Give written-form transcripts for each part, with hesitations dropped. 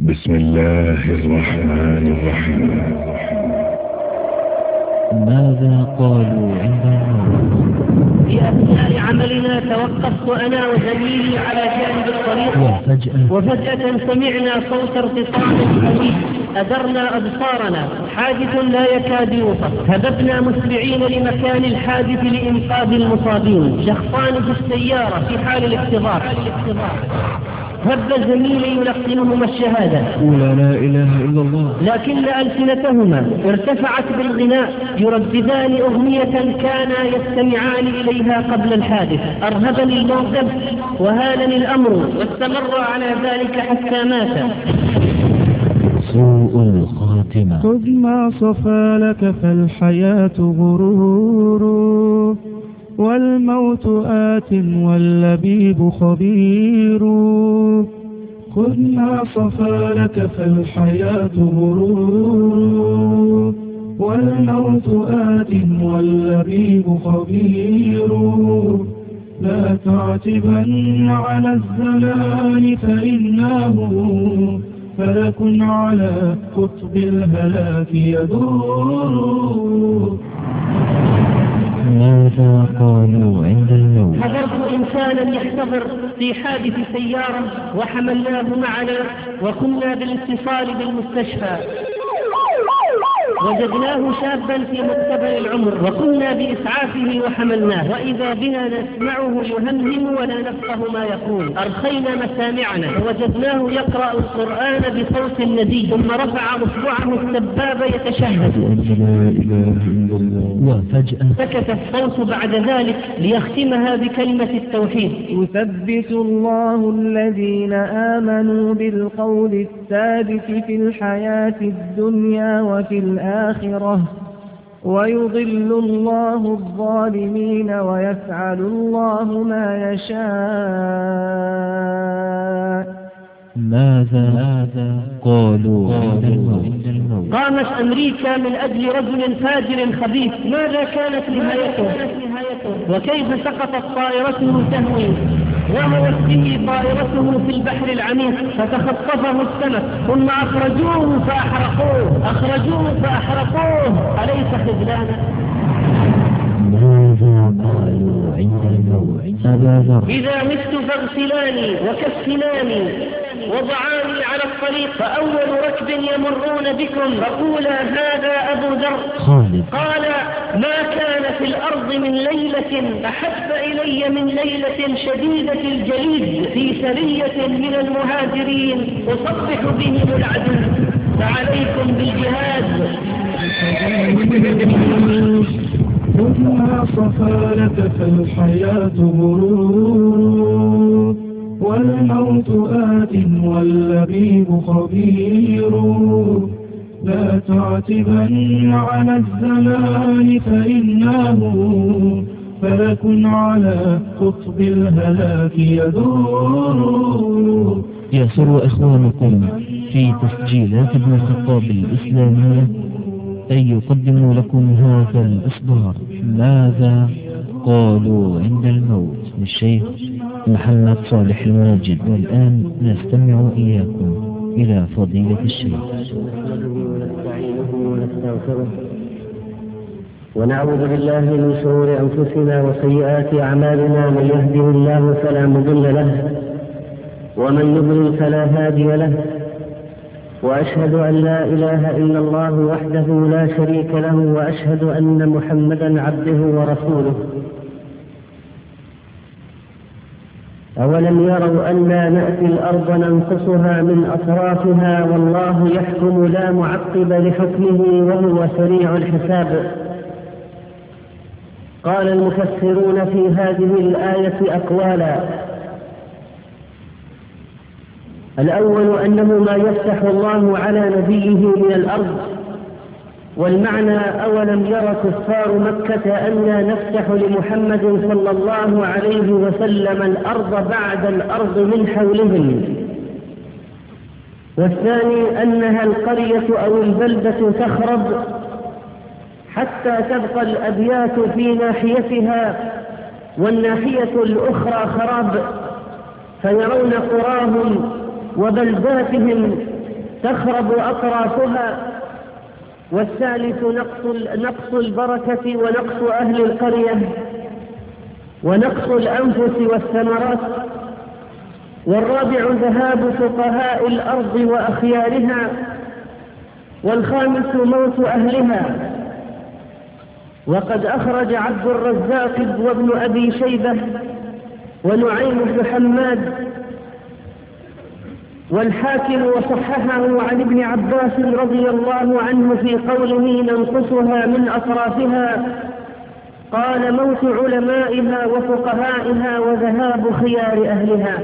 بسم الله الرحمن الرحيم. ماذا قالوا عند الموت؟ في أثناء عملنا توقفت أنا وزميلي على جانب الطريق وفجأة سمعنا صوت ارتطام قوي أدرنا أبصارنا. حادث لا يكاد يوصف. هببنا مسرعين لمكان الحادث لإنقاذ المصابين. شخصان في السيارة في حال الاحتضار. هب زميلي يلقنهما الشهادة قول لا إله إلا الله، لكن ألسنتهما ارتفعت بالغناء يرددان أغنية كانا يستمعان إليها قبل الحادث. أرهبني الموقف وهانني الأمر واستمر على ذلك حتى مات. سوء الخاتمة. خذ ما صفى لك فالحياة غرور، والموت آت واللبيب خبير. خذ ما صفى لك فالحياة غرور، والموت آت واللبيب خبير. لا تعتبن على الزمان فإنه فلك على قطب الهلاك يدور. ماذا قالوا عند الموت؟ حضرت إنسانا يحتضر في حادث سيارة وحملناه معنا وكنا بالاتصال بالمستشفى. وجدناه شابا في مقتبل العمر وكنا بإسعافه وحملناه، وإذا بنا نسمعه يهمهم ولا نفقه ما يقول. أرخينا مسامعنا ووجدناه يقرأ القرآن بصوت ندي، ثم رفع أصبعه السبابة يتشهد لا إله إلا الله، وفجأة سكت الصوت بعد ذلك ليختمها بكلمة التوحيد. يثبت الله الذين آمنوا بالقول الثابت في الحياة الدنيا وفي الآخرة، ويضل الله الظالمين ويفعل الله ما يشاء. ماذا قالوا عند الموت؟ قامت أمريكا من أجل رجل فاجر خبيث. ماذا كانت نهايته؟ وكيف سقطت طائرته تهوي وهوت طائرته في البحر العميق فتخطفه السمك، ثم أخرجوه فأحرقوه. أليس خذلانا؟ ماذا قالوا عند الموت؟ أبا ذر، إذا مت فاغسلاني وكفناني وضعاني على الطريق، فأول ركب يمرون بكم فقولا هذا أبو ذر. خالد قال ما كان في الأرض من ليلة أحب إلي من ليلة شديدة الجليد في سرية من المهاجرين أصبح بهم العدو، فعليكم بالجهاد. خذ ما صفى لك فالحياة غرور، والموت آت واللبيب خبير. لا تعتبن على الزمان فإنه فلك على قطب الهلاك يدور. يسر إخوانكم في تسجيلات ابن الخطاب الإسلامية أن يقدموا لكم هذا الإصدار ماذا قالوا عند الموت للشيخ محمد صالح الماجد. والآن نستمع إياكم إلى فضيلة الشيخ. ونستعينه ونستغفره ونعوذ بالله من شرور أنفسنا وسيئات أعمالنا. من يهده الله فلا مضل له ومن يضلل فلا هادي له. وأشهد أن لا إله إلا الله وحده لا شريك له، وأشهد أن محمدا عبده ورسوله. أولم يروا أنا نأتي الأرض ننقصها من أطرافها والله يحكم لا معقب لحكمه وهو سريع الحساب. قال المفسرون في هذه الآية أقوالا. الأول أنه ما يفتح الله على نبيه من الأرض، والمعنى أولم ير كفار مكة أنا نفتح لمحمد صلى الله عليه وسلم الأرض بعد الأرض من حولهم. والثاني أنها القرية أو البلدة تخرب حتى تبقى الأبيات في ناحيتها والناحية الأخرى خراب، فيرون قراهم وبلداتهم تخرب أطرافها، والثالث نقص البركة ونقص أهل القرية ونقص الأنفس والثمرات، والرابع ذهاب فقهاء الأرض وأخيارها، والخامس موت أهلها. وقد أخرج عبد الرزاق وابن أبي شيبة ونعيم بن حماد والحاكم وصححه عن ابن عباس رضي الله عنه في قوله ننقصها من أطرافها، قال موت علمائها وفقهائها وذهاب خيار أهلها.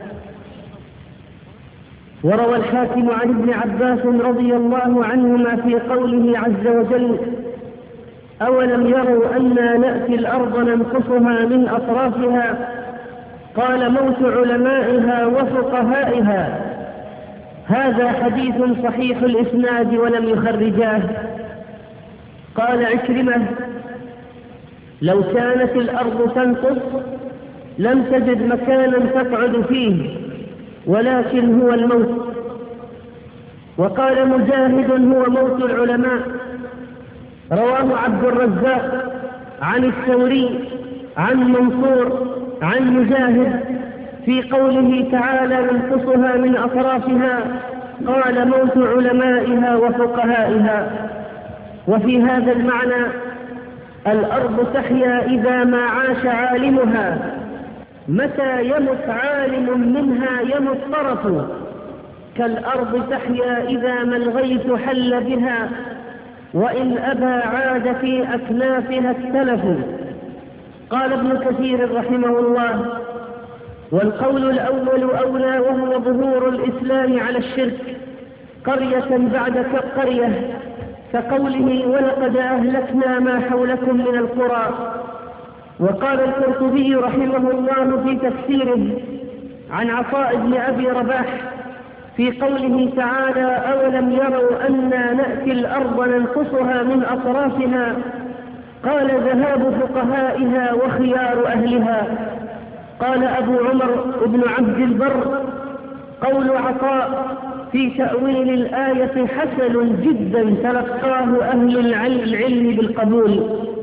وروى الحاكم عن ابن عباس رضي الله عنهما في قوله عز وجل أولم يروا أنا نأتي الأرض ننقصها من أطرافها، قال موت علمائها وفقهائها. هذا حديث صحيح الإسناد ولم يخرجاه. قال عكرمة لو كانت الأرض تنقص لم تجد مكانا تقعد فيه ولكن هو الموت. وقال مجاهد هو موت العلماء. رواه عبد الرزاق عن الثوري عن منصور عن مجاهد في قوله تعالى ننقصها من أطرافها، قال موت علمائها وفقهائها. وفي هذا المعنى الأرض تحيا إذا ما عاش عالمها، متى يمت عالم منها يمت طرف، كالأرض تحيا إذا ما الغيث حل بها، وإن أبى عاد في أكنافها التلف. قال ابن كثير رحمه الله والقول الأول أولى، وهو ظهور الإسلام على الشرك قرية بعد قرية، كقوله ولقد أهلكنا ما حولكم من القرى. وقال القرطبي رحمه الله في تفسيره عن عطاء بن أبي رباح في قوله تعالى أولم يروا أنا نأتي الأرض ننقصها من أطرافها، قال ذهاب فقهائها وخيار أهلها. قال أبو عمر بن عبد البر قول عطاء في تأويل الآية حسن جدا تلقاه أهل العلم بالقبول.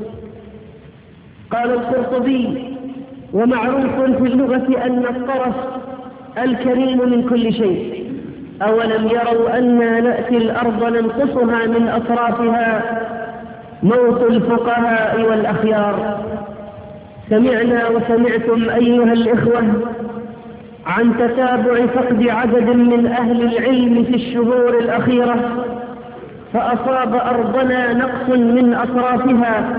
قال القرطبي ومعروف في اللغة أن الطرف الكريم من كل شيء. أولم يروا أنا نأتي الأرض ننقصها من أطرافها، موت الفقهاء والأخيار. سمعنا وسمعتم أيها الإخوة عن تتابع فقد عدد من أهل العلم في الشهور الأخيرة، فأصاب أرضنا نقص من أطرافها.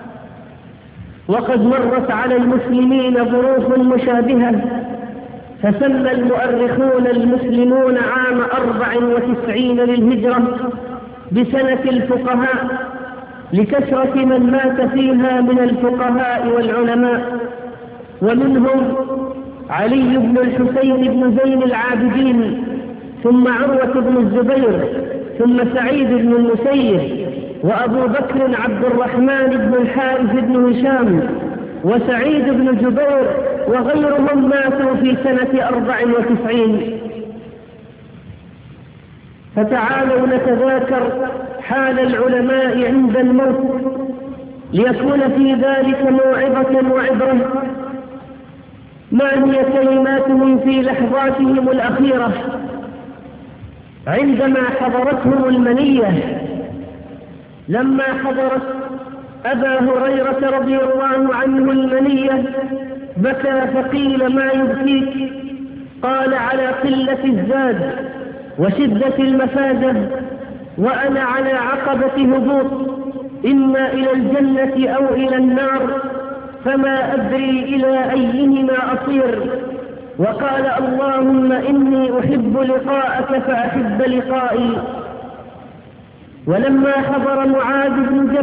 وقد مرت على المسلمين ظروف مشابهة، فسمى المؤرخون المسلمون عام 94 للهجرة بسنة الفقهاء لكثرة من مات فيها من الفقهاء والعلماء، ومنهم علي بن الحسين بن زين العابدين، ثم عروة بن الزبير، ثم سعيد بن المسيب، وأبو بكر عبد الرحمن بن الحارث بن هشام، وسعيد بن جبير، وغيرهم ماتوا في سنة 94. فتعالوا نتذاكر حال العلماء عند الموت ليكون في ذلك موعظة وعبرة. ما هي كلماتهم في لحظاتهم الأخيرة عندما حضرتهم المنية؟ لما حضرت أبا هريرة رضي الله عنه المنية بكى فقيل ما يبكيك؟ قال على قلة الزاد وشدة المفازة، وأنا على عقبة هبوط، إما إلى الجنة أو إلى النار، فما أدري إلى أيهما أصير. وقال اللهم إني أحب لقاءك فأحب لقائي. ولما حضر معاذ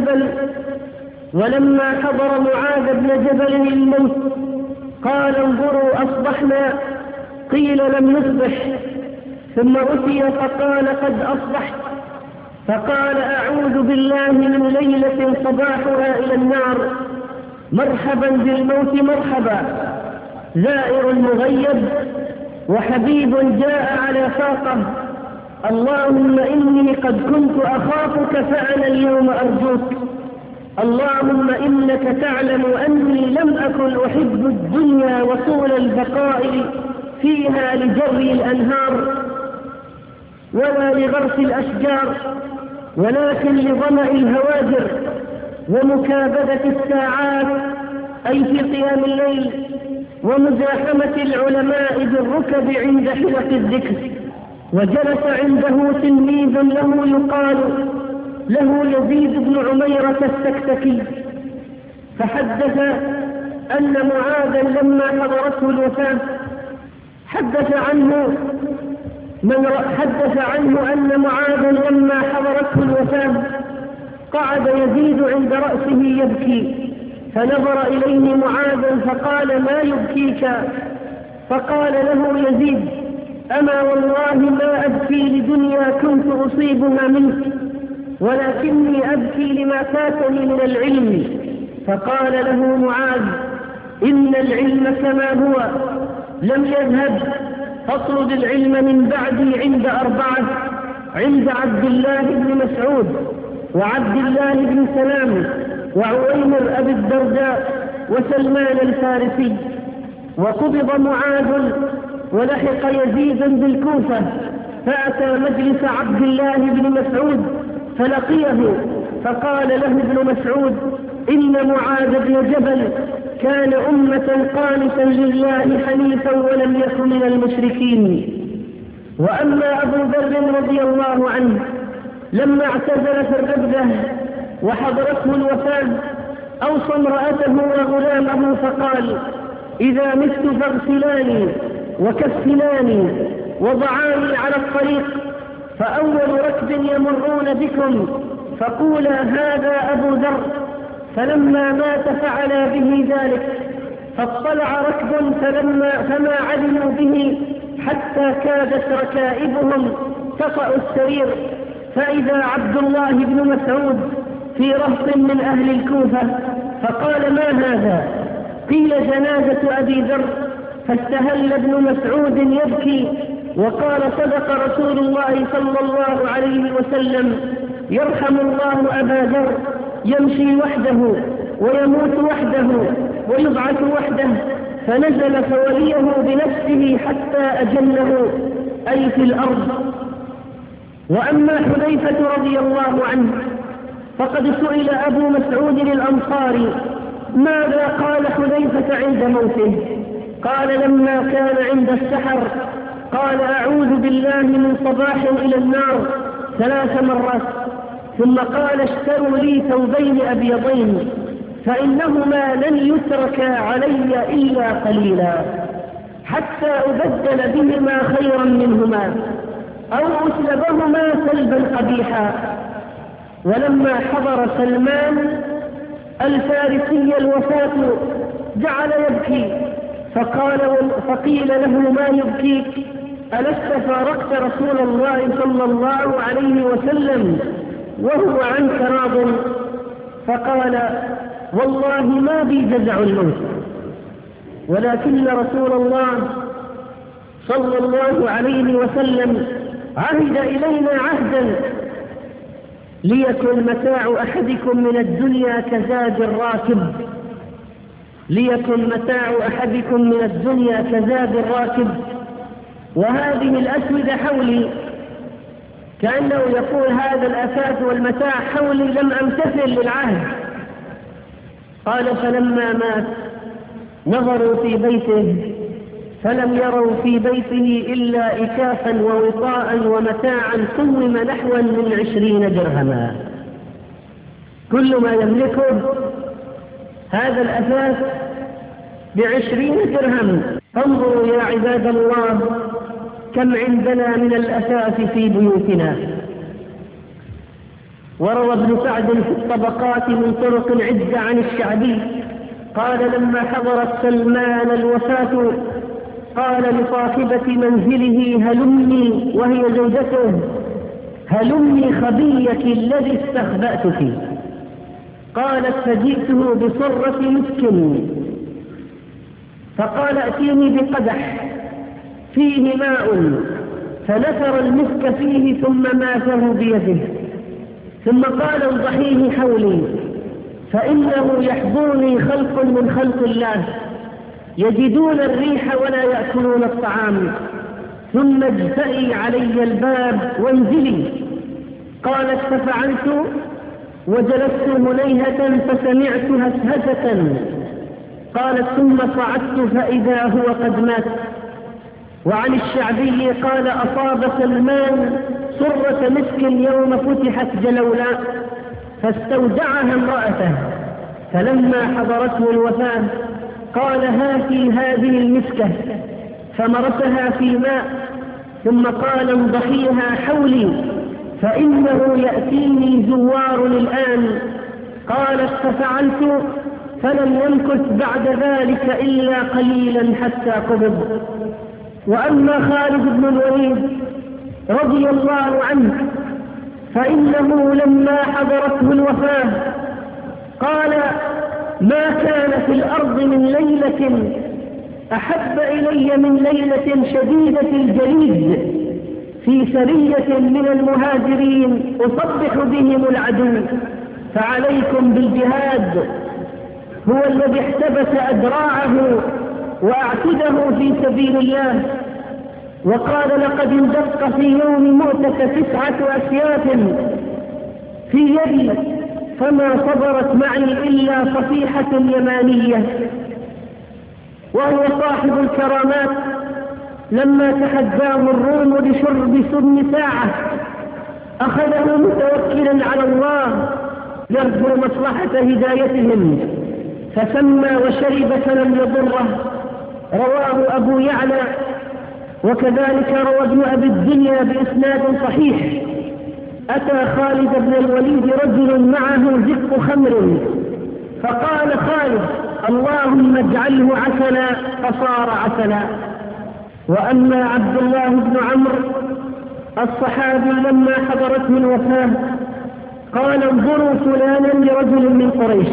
بن جبل الموت قال انظروا أصبحنا، قيل لم نصبح، ثم أتي فقال قد أصبحت، فقال أعوذ بالله من ليلة صباحها إلى النار، مرحبا بالموت مرحبا، زائر مغيب وحبيب جاء على فاقه، اللهم إني قد كنت أخافك فأنا اليوم أرجوك. اللهم إنك تعلم أني لم أكن أحب الدنيا وطول البقاء فيها لجري الأنهار ولا لغرس الأشجار، ولكن لظمأ الهواجر ومكابدة الساعات، أي في قيام الليل، ومزاحمة العلماء بالركب عند حلق الذكر. وجلس عنده تلميذ له يقال له يزيد بن عميرة السكتكي، فحدث أن معاذا لما حضرته الوفاة حدث عنه أن معاذا لما حضرته الوفاة قعد يزيد عند رأسه يبكي، فنظر إليه معاذ فقال: ما يبكيك؟ فقال له يزيد: أما والله ما أبكي لدنيا كنت أصيبها منك، ولكني أبكي لما فاتني من العلم. فقال له معاذ: إن العلم كما هو لم يذهب، فاطلب العلم من بعدي عند 4: عند عبد الله بن مسعود، وعبد الله بن سلام، وعويمر أبي الدرداء، وسلمان الفارسي. وقبض معاذ ولحق يزيدا بالكوفة، فأتى مجلس عبد الله بن مسعود فلقيه، فقال له ابن مسعود: إن معاذ بن جبل كان أمة قانتا لله حنيفا ولم يكن من المشركين. وأما أبو ذر رضي الله عنه لما اعتزل في الربذة وحضرته الوفاة أوصى امرأته وغلامه فقال: إذا مت فاغسلاني وكفناني وضعاني على الطريق، فأول ركب يمرون بكم فقولا هذا أبو ذر. فلما مات فعلا به ذلك، فاطلع ركب فما علموا به حتى كادت ركائبهم تطأ السرير، فإذا عبد الله بن مسعود في رهط من أهل الكوفة، فقال: ما هذا؟ قيل: جنازة أبي ذر. فاستهل ابن مسعود يبكي وقال: صدق رسول الله صلى الله عليه وسلم: يرحم الله أبا ذر، يمشي وحده ويموت وحده ويبعث وحده. فنزل فوليه بنفسه حتى أجله، أي في الأرض. وأما حذيفة رضي الله عنه فقد سئل أبو مسعود الأنصاري: ماذا قال حذيفة عند موته؟ قال: لما كان عند السحر قال: أعوذ بالله من صباح إلى النار 3 مرات، ثم قال: اشتروا لي ثوبين أبيضين فإنهما لن يتركا علي إلا قليلا، حتى أبدل بهما خيرا منهما أو أسلبهما سلبا قبيحا. ولما حضر سلمان الفارسي الوفاة جعل يبكي، فقيل له: ما يبكيك؟ ألست فارقت رسول الله صلى الله عليه وسلم وهو عنك راض؟ فقال: والله ما بي جزع الموت، ولكن رسول الله صلى الله عليه وسلم عهد إلينا عهدا: ليكن متاع أحدكم من الدنيا كزاد الراكب، ليكن متاع أحدكم من الدنيا كزاد الراكب. وهذه الأسودة حولي، كأنه يقول: هذا الأثاث والمتاع حولي لم أمتثل للعهد. قال: فلما مات نظروا في بيته فلم يروا في بيته إلا إكافا ووطاء ومتاعا قوم نحوا من 20 درهما، كل ما يملكه هذا الأثاث ب20 درهم. انظروا يا عباد الله كم عندنا من الأثاث في بيوتنا. وروى ابن سعد في الطبقات من طرق عدة عن الشعبي قال: لما حضرت سلمان الوفاة قال لصاحبة منزله: هلمي، وهي زوجته: هلمي خبيك الذي استخبأتك. قالت: فجئته بصرة مسك، فقال: ائتيني بقدح فيه ماء، فنثر المسك فيه ثم ماسه بيده، ثم قال انضحيه حولي فإنه يحضرني خلق من خلق الله يجدون الريح ولا يأكلون الطعام، ثم اجتئي علي الباب وانزلي. قالت ففعلت وجلست منيهة فسمعت هسهسة. قالت ثم صعدت فإذا هو قد مات. وعن الشعبي قال أصاب سلمان صرة مسك يوم فتحت جلولاء فاستودعها امرأته، فلما حضرته الوفاة قال هاتي هذه المسكة، فمرسها في ماء ثم قال انضحيها حولي فإنه يأتيني زوار الآن. قالت ففعلت فلم يمكث بعد ذلك إلا قليلا حتى قبض. وأما خالد بن الوليد رضي الله عنه فإنه لما حضرته الوفاة قال ما كان في الأرض من ليلة أحب إلي من ليلة شديدة الجليد في سرية من المهاجرين أصبح بهم العدو، فعليكم بالجهاد. هو الذي احتبس أدراعه وأعتده في سبيل الله. وقال لقد اندق في يوم مؤتة 9 أسياف في يدي فما صبرت معي إلا صفيحة يمانية. وهو صاحب الكرامات لما تحداه الروم لشرب سم ساعة أخذه متوكلا على الله يرجو مصلحة هدايتهم فسمى وشرب فلم يضره. رواه أبو يعلى، وكذلك روى ابن أبي الدنيا بإسناد صحيح. أتى خالد بن الوليد رجل معه زق خمر فقال خالد اللهم اجعله عسلا، فصار عسلا. وأما عبد الله بن عمرو الصحابي لما حضرته الوفاة قال انظروا فلانا لرجل من قريش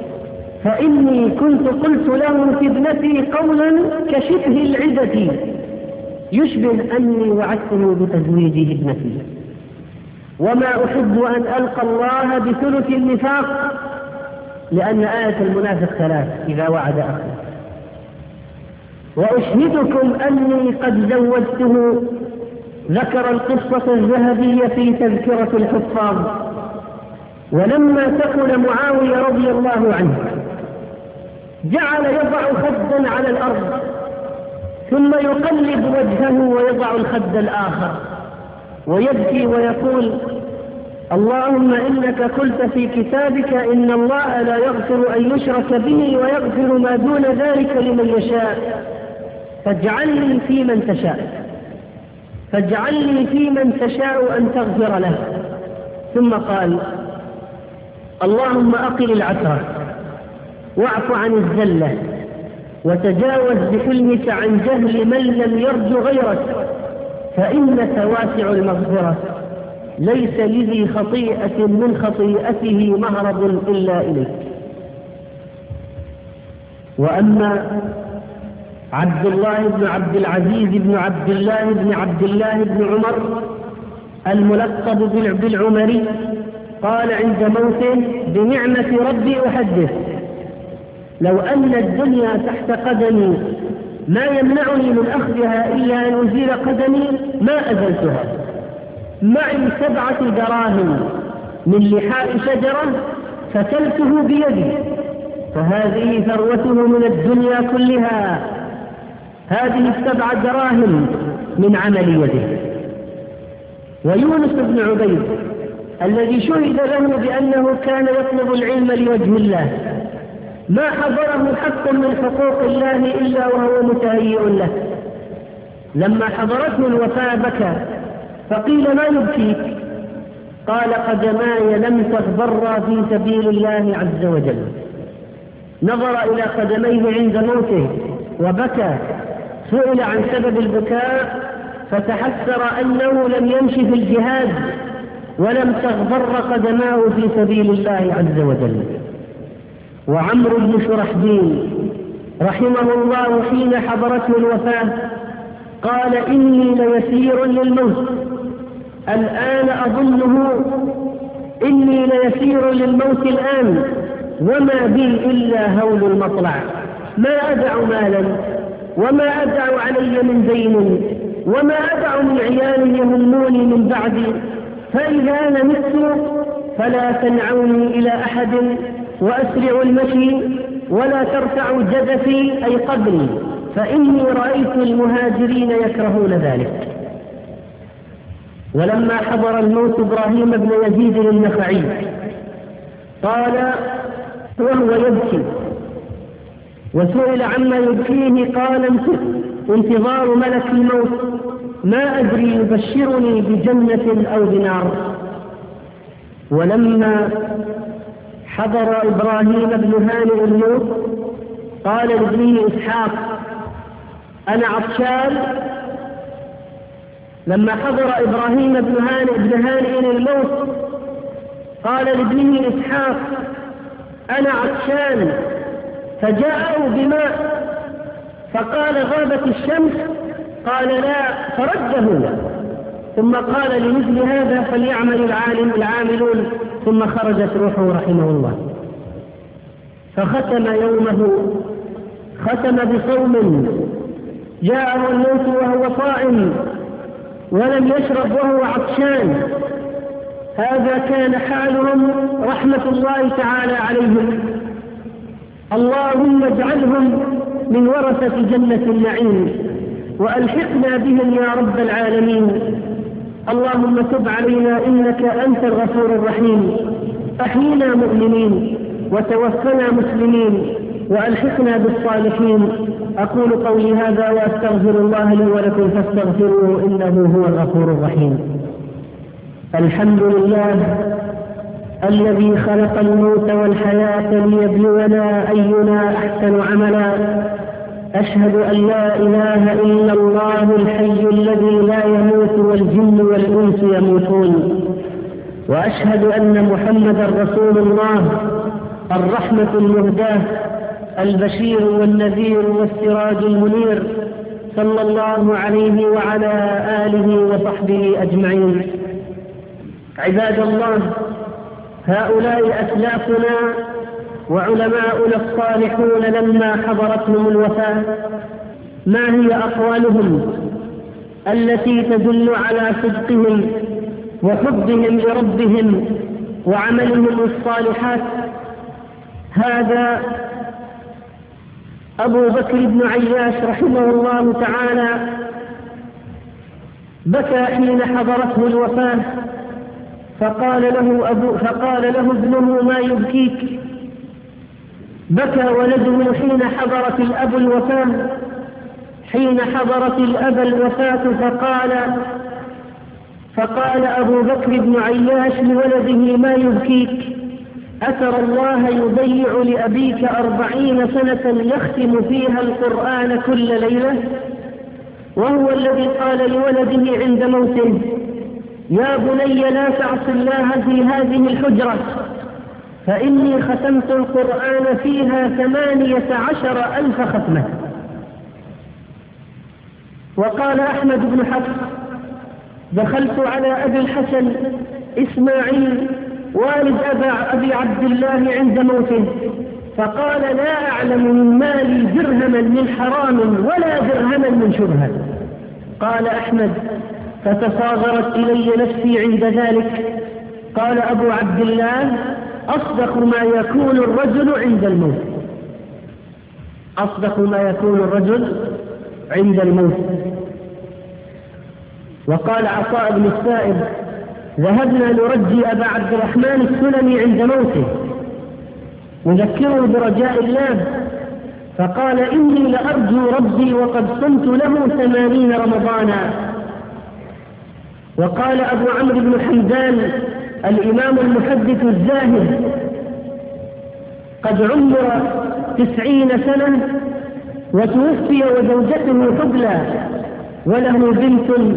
فإني كنت قلت له في ابنتي قولا كشبه العدة يشبه أني وعدته بتزويج ابنتي، وما أحب أن ألقى الله بثلث النفاق، لأن آية المنافق 3 إذا وعد أخلف. وأشهدكم أني قد زوجته. ذكر القصة الذهبية في تذكرة الحفاظ. ولما ثقل معاوية رضي الله عنه جعل يضع خدا على الأرض ثم يقلب وجهه ويضع الخد الآخر ويبكي ويقول اللهم إنك قلت في كتابك إن الله لا يغفر أن يشرك به ويغفر ما دون ذلك لمن يشاء، فاجعلني في من تشاء أن تغفر له. ثم قال اللهم أقل العثرة واعف عن الزلة وتجاوز بحلمك عن جهل من لم يرجو غيرك، فإنك واسع المغفرة ليس لذي خطيئة من خطيئته مهرب إلا إليك. وأما عبد الله بن عبد العزيز بن عبد الله بن عمر الملقب بالعمري قال عند موته بنعمة ربي أحدث لو أن الدنيا تحت قدمي ما يمنعني من أخذها إلا أن أزيل قدمي ما أزلتها. معي 7 دراهم من لحاء شجرة فتلته بيدي، فهذه ثروته من الدنيا كلها. هذه 7 دراهم من عمل يده. ويونس بن عبيد الذي شهد له بأنه كان يطلب العلم لوجه الله ما حضره حق من حقوق الله إلا وهو متهيئ له. لما حضرته الوفاة بكى فقيل ما يبكيك؟ قال قدماي لم تغبرا في سبيل الله عز وجل. نظر إلى قدميه عند موته وبكى. سئل عن سبب البكاء فتحسر أنه لم يمشي في الجهاد ولم تغبر قدماه في سبيل الله عز وجل. وعمرو بن شرحبيل رحمه الله حين حضرته الوفاة قال إني ليسير للموت، الآن أظنه إني ليسير للموت الآن، وما بي إلا هول المطلع، ما أدع مالا وما أدع علي من دين، وما أدع من عيال يهموني من بعدي، فإذا أنا مت فلا تنعوني إلى أحد، وأسرع المشي ولا ترفع جدثي أي قبري، فإني رأيت المهاجرين يكرهون ذلك. ولما حضر الموت إبراهيم بن يزيد النخعي قال وهو يبكي، وسئل عما يبكيه قال انتظار ملك الموت، ما أدري يبشرني بجنة أو بنار. ولما حضر إبراهيم بن هانئ الموت قال لابنه إسحاق أنا عطشان. لما حضر إبراهيم بن هانئ الموت قال لابنه إسحاق أنا عطشان، فجاءوا بماء فقال غابت الشمس، قال لا، فرده، ثم قال لمثل هذا فليعمل العاملون، ثم خرجت روحه رحمه الله. فختم يومه، ختم بصوم، جاءه الموت وهو صائم ولم يشرب وهو عطشان. هذا كان حالهم رحمة الله تعالى عليهم. اللهم اجعلهم من ورثة جنة النعيم، وألحقنا بهم يا رب العالمين. اللهم تب علينا إنك أنت الغفور الرحيم. أحينا مؤمنين وتوفنا مسلمين وألحقنا بالصالحين. أقول قولي هذا وأستغفر الله لي ولكم فاستغفروه إنه هو الغفور الرحيم. الحمد لله الذي خلق الموت والحياة ليبلونا أينا أحسن عملا. أشهد أن لا إله إلا الله الحي الذي لا يموت والجن والإنس يموتون، وأشهد أن محمدا رسول الله الرحمة المهداة البشير والنذير والسراج المنير، صلى الله عليه وعلى آله وصحبه أجمعين. عباد الله، هؤلاء أسلافنا وعلماؤنا الصالحون لما حضرتهم الوفاة ما هي أقوالهم التي تدل على صدقهم وحبهم لربهم وعملهم الصالحات؟ هذا أبو بكر بن عياش رحمه الله تعالى بكى حين حضرته الوفاة، فقال له ابنه ما يبكيك؟ بكى ولده حين حضرت الأب الوفاة، حين حضرت الأب الوفاة فقال أبو بكر بن عياش لولده ما يبكيك؟ أترى الله يضيع لأبيك 40 سنة يختم فيها القرآن كل ليلة؟ وهو الذي قال لولده عند موته يا بني لا تعص الله في هذه الحجرة فإني ختمت القرآن فيها 18,000 ختمة. وقال أحمد بن حفص دخلت على أبي الحسن إسماعيل والد أبي عبد الله عند موته فقال لا أعلم من مالي درهما من حرام ولا درهما من شبهة. قال أحمد فتصاغرت إلي نفسي عند ذلك. قال أبو عبد الله أصدق ما يكون الرجل عند الموت، أصدق ما يكون الرجل عند الموت. وقال عطاء بن السائب ذهبنا نرجي أبا عبد الرحمن السلمي عند موته نذكره برجاء الله، فقال إني لأرجو ربي وقد صمت له 80 رمضانا. وقال أبو عمرو بن حمدان الإمام المحدث الزاهد قد عمر 90 سنة وتوفي وزوجته حبلى وله بنت،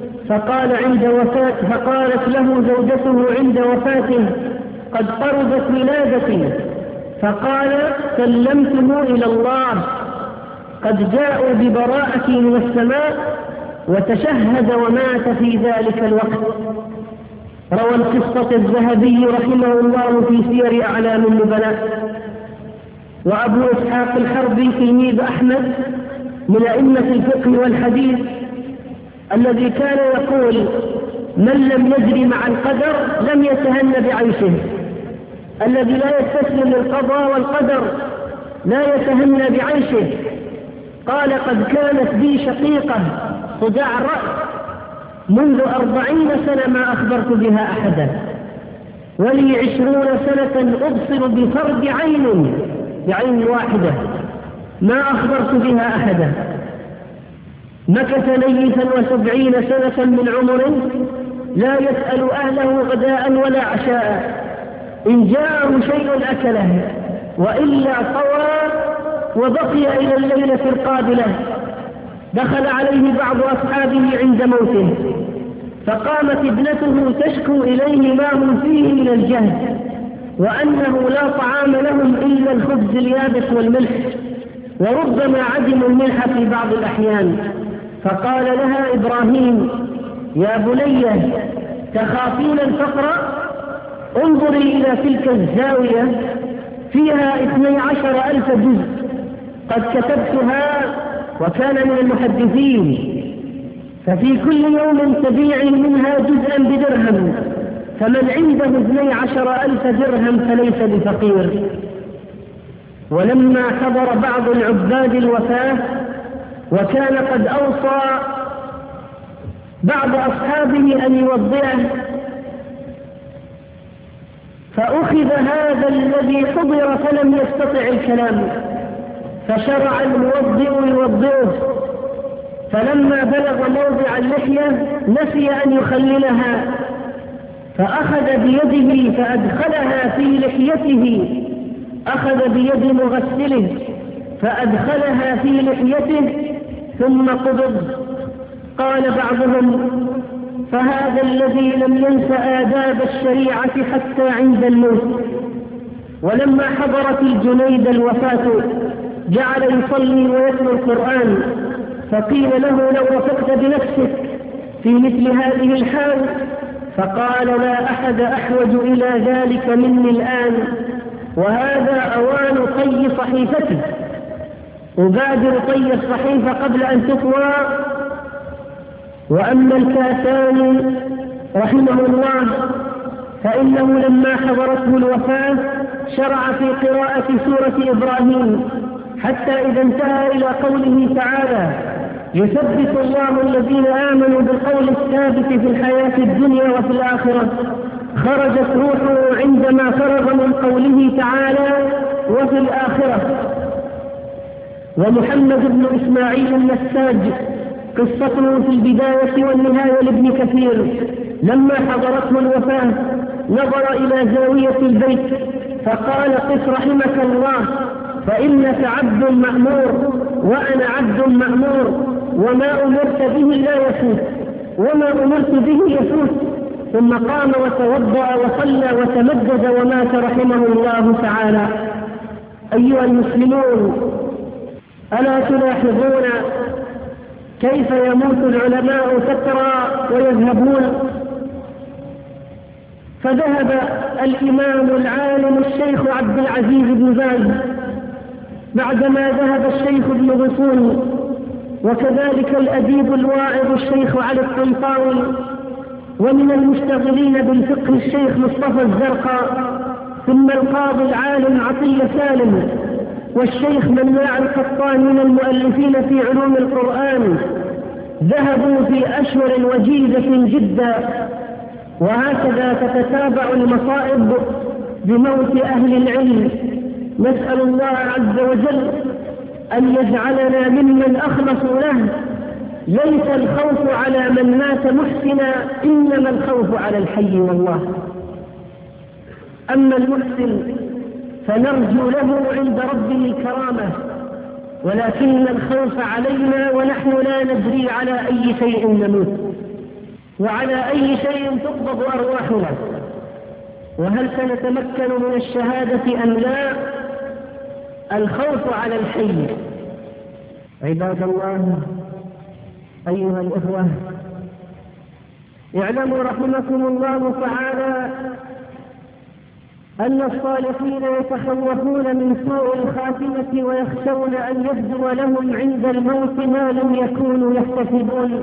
فقالت له زوجته عند وفاته قد قربت ولادتي، فقال سلمته إلى الله قد جاءوا ببراءة من السماء وتشهد ومات في ذلك الوقت. روى القصة الذهبي رحمه الله في سير أعلام النبلاء. وأبو إسحاق الحربي تلميذ أحمد من أئمة الفقه والحديث الذي كان يقول: من لم يجري مع القدر لم يتهن بعيشه. الذي لا يستسلم للقضاء والقدر لا يتهنى بعيشه. قال: قد كانت بي شقيقة صداع الرأس منذ 40 سنة ما أخبرت بها أحدا، ولي 20 سنة أبصر بفرد بعين واحدة ما أخبرت بها أحدا. مكث ليثا 70 سنة من عمره لا يسأل أهله غداء ولا عشاء، إن جاءه شيء أكله وإلا طوى وبقي إلى الليلة القابلة. دخل عليه بعض أصحابه عند موته، فقامت ابنته تشكو إليه ما هم فيه من الجهد، وأنه لا طعام لهم إلا الخبز اليابس والملح، وربما عدموا الملح في بعض الأحيان. فقال لها إبراهيم: يا بني تخافين الفقر؟ انظري إلى تلك الزاوية فيها 12,000 جزء قد كتبتها، وكان من المحدثين، ففي كل يوم تبيعي منها جزءا بدرهم، فمن عنده 12,000 درهم فليس بفقير. ولما حضر بعض العباد الوفاة وكان قد أوصى بعض أصحابه أن يوضعه، فأخذ هذا الذي حضر فلم يستطع الكلام، فشرع الموضع يوضعه، فلما بلغ موضع اللحية نسي أن يخللها، فأخذ بيده فأدخلها في لحيته، أخذ بيد مغسله فأدخلها في لحيته ثم قبض. قال بعضهم: فهذا الذي لم ينس آداب الشريعة حتى عند الموت. ولما حضرت الجنيد الوفاة جعل يصلي ويتلو القرآن، فقيل له: لو وفقت بنفسك في مثل هذه الحال؟ فقال: لا أحد أحوج إلى ذلك مني الآن، وهذا أوان طي صحيفتي، أبادر طي الصحيفة قبل أن تطوى. وأما الكاساني رحمه الله فإنه لما حضرته الوفاة شرع في قراءة سورة إبراهيم حتى إذا انتهى إلى قوله تعالى: يثبت الله الذين آمنوا بالقول الثابت في الحياة الدنيا وفي الآخرة، خرجت روحه عندما فرغ من قوله تعالى: وفي الآخرة. ومحمد بن إسماعيل النساج قصته في البداية والنهاية لابن كثير لما حضرته الوفاة نظر إلى زاوية البيت فقال: قف رحمك الله، فإنك عبد مأمور وأنا عبد مأمور، وما أمرت به لا يفوت، وما أمرت به يفوت. ثم قام وتوضأ وصلى وتمدد ومات رحمه الله تعالى. أيها المسلمون، ألا تلاحظون كيف يموت العلماء فترى ويذهبون؟ فذهب الإمام العالم الشيخ عبد العزيز بن باز بعدما ذهب الشيخ ابن غصون، وكذلك الأديب الواعظ الشيخ علي الطنطاوي، ومن المشتغلين بالفقه الشيخ مصطفى الزرقاء، ثم القاضي العالم عطية سالم، والشيخ مناع القطان من المؤلفين في علوم القرآن، ذهبوا في أشهر وجيزة جدا. وهكذا تتتابع المصائب بموت أهل العلم. نسأل الله عز وجل أن يجعلنا ممن أخلصوا له. ليس الخوف على من مات محسنا، إنما الخوف على الحي والله. أما المحسن فنرجو له عند ربه الكرامة، ولكن الخوف علينا ونحن لا ندري على أي شيء نموت وعلى أي شيء تقبض أرواحنا، وهل سنتمكن من الشهادة أم لا؟ الخوف على الحي. عباد الله، أيها الإخوة، اعلموا رحمكم الله تعالى أن الصالحين يتخوفون من سوء الخاتمة ويخشون أن يبدو لهم عند الموت ما لم يكونوا يحتسبون،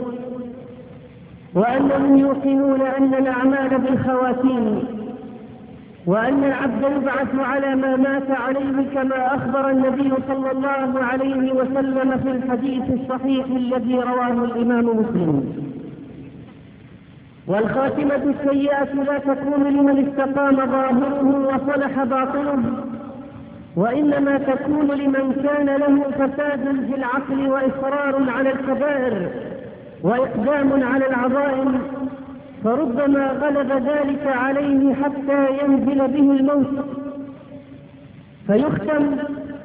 وأنهم يوقنون أن الأعمال بالخواتيم، وأن العبد يبعث على ما مات عليه كما أخبر النبي صلى الله عليه وسلم في الحديث الصحيح الذي رواه الإمام مسلم. والخاتمة السيئة لا تكون لمن استقام ظاهره وصلح باطنه، وإنما تكون لمن كان له فساد في العقل وإصرار على الكبائر وإقدام على العظائم، فربما غلب ذلك عليه حتى ينزل به الموت فيختم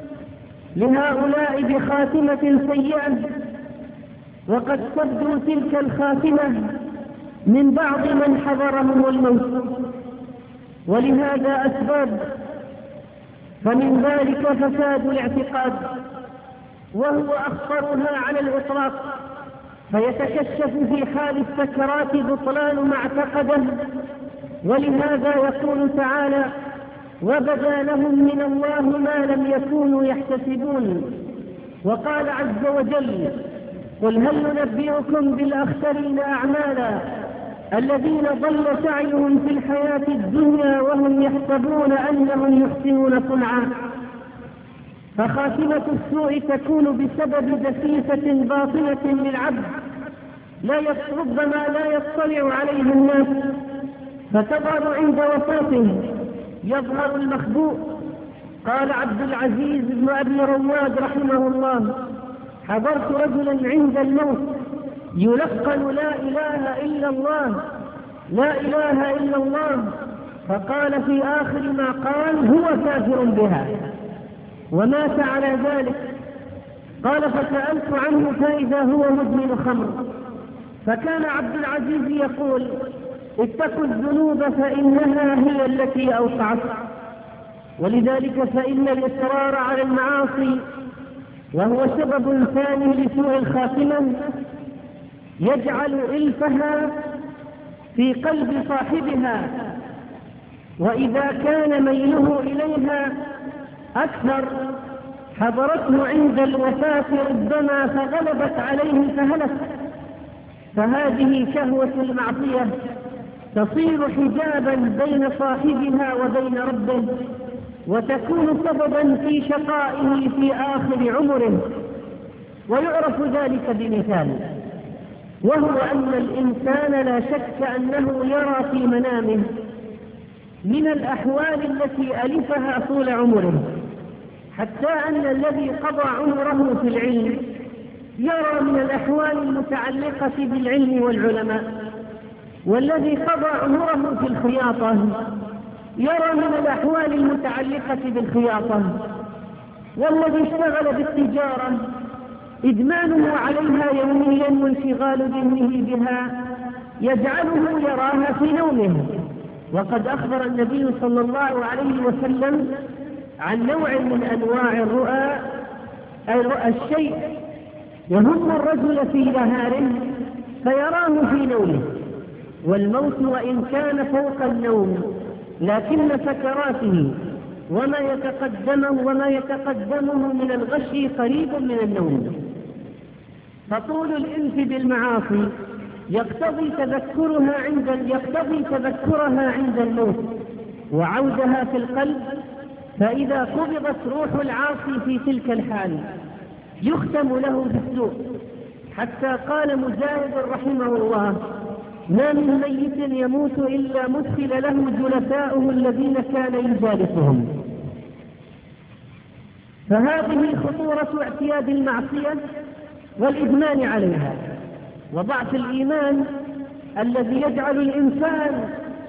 لهؤلاء بخاتمة سيئة، وقد تبدو تلك الخاتمة من بعض من حضرهم الموت، ولهذا أسباب، فمن ذلك فساد الاعتقاد وهو أخطرها على الإطلاق، فيتكشف في حال السكرات بطلان ما اعتقده، ولهذا يقول تعالى: وبدا لهم من الله ما لم يكونوا يحتسبون. وقال عز وجل: قل هل ننبئكم بالأخسرين أعمالا الذين ضل سعيهم في الحياة الدنيا وهم يحسبون أنهم يحسنون صنعا. فخاتمة السوء تكون بسبب دسيسة باطنة للعبد ربما لا يطلع عليه الناس، فتظهر عند وفاته، يظهر المخبوء. قال عبد العزيز بن أبي رواد رحمه الله: حضرت رجلا عند الموت يلقن لا إله إلا الله، لا إله إلا الله، فقال في آخر ما قال: هو كافر بها، ومات على ذلك. قال: فسألت عنه فإذا هو مدمن خمر. فكان عبد العزيز يقول: اتقوا الذنوب فإنها هي التي أوقعت. ولذلك فإن الإصرار على المعاصي، وهو سبب ثاني لسوء الخاتمة، يجعل إلفها في قلب صاحبها، وإذا كان ميله إليها أكثر حضرته عند الوفاة ربما فغلبت عليه فهلك. فهذه شهوة المعصية تصير حجابا بين صاحبها وبين ربه، وتكون سببا في شقائه في آخر عمره. ويعرف ذلك بمثال، وهو أن الإنسان لا شك أنه يرى في منامه من الأحوال التي ألفها طول عمره، حتى أن الذي قضى عمره في العلم يرى من الأحوال المتعلقة بالعلم والعلماء، والذي قضى عمره في الخياطة يرى من الأحوال المتعلقة بالخياطة، والذي اشتغل بالتجارة إدمانه عليها يوميا وانشغال ذهنه بها يجعله يراها في نومه. وقد أخبر النبي صلى الله عليه وسلم عن نوع من أنواع الرؤى الشيء يهم الرجل في نهاره فيراه في نومه، والموت وإن كان فوق النوم لكن سكراته وما يتقدمه من الغش قريب من النوم. فطول الإنس بالمعاصي يقتضي تذكرها عند الموت وعودها في القلب، فإذا قبضت روح العاصي في تلك الحال يختم له بالسوء، حتى قال مجاهد رحمه الله: ما من ميت يموت إلا مدخل له جلساؤه الذين كان يجالسهم. فهذه خطورة اعتياد المعصية والإدمان عليها، وضعف الإيمان الذي يجعل الإنسان